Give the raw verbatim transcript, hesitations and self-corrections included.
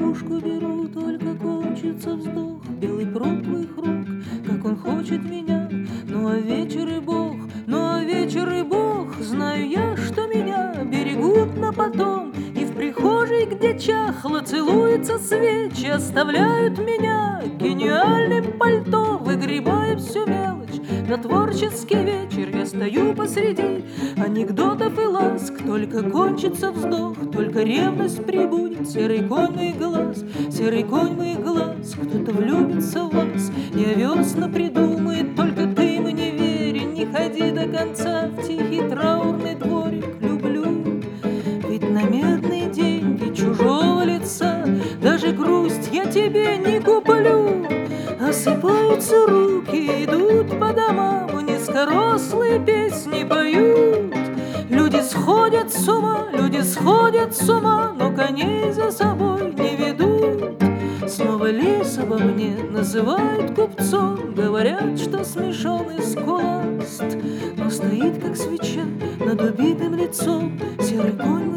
пушку беру, только кончится вздох. Белый пруд твоих рук, как он хочет меня. Ну а вечер и Бог, ну а вечер и Бог. Знаю я, что меня берегут на потом. И в прихожей, где чахло целуются свечи, оставляют меня гениальным пальто, выгребая всю мелочь. На творческий вечер я стою посреди анекдотов и ласк. Только кончится вздох, только ревность прибудет. Серый конь моих глаз, серый конь моих глаз. Кто-то влюбится в вас, не овесно придумает. Только ты мне верь, не ходи до конца в тихий траурный дворик. Люблю, ведь на медные деньги чужого лица даже грусть я тебе не куплю. Осыпаются руки, идут по домам, низкорослые песни поют. Люди сходят с ума, люди сходят с ума, но коней за собой не ведут. Снова лес обо мне называют купцом, говорят, что смешон и скуласт, но стоит, как свеча, над убитым лицом серый конь